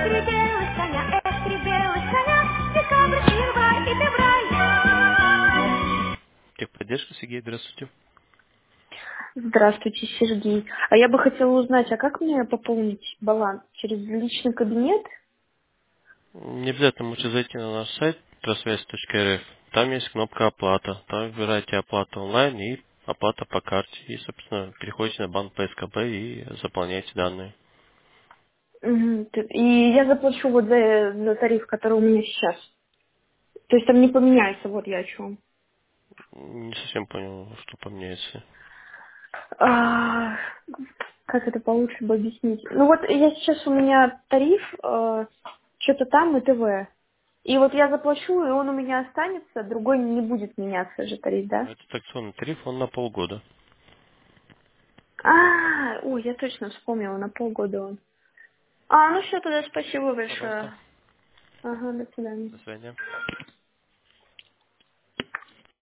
три белых коня, три белых коня, декабрь, январь и февраль. Техподдержка, Сергей, здравствуйте. Здравствуйте, Сергей. А я бы хотела узнать, а как мне пополнить баланс? Через личный кабинет? Не обязательно можете зайти на наш сайт просвязь.рф. Там есть кнопка оплата. Там выбираете оплату онлайн и оплата по карте. И, собственно, переходите на банк ПСКБ и заполняете данные. Мгм. И я заплачу вот за тариф, который у меня сейчас. То есть там не поменяется, вот я о чем. Не совсем понял, что поменяется. А, как это получше бы объяснить? Ну вот я сейчас у меня тариф, что-то там и ТВ. И вот я заплачу, и он у меня останется, другой не будет меняться же тариф, да? Это таксонный тариф, он на полгода. Ой, я точно вспомнила, на полгода он. Ну все, тогда спасибо большое. Пожалуйста. Ага, до свидания. До свидания.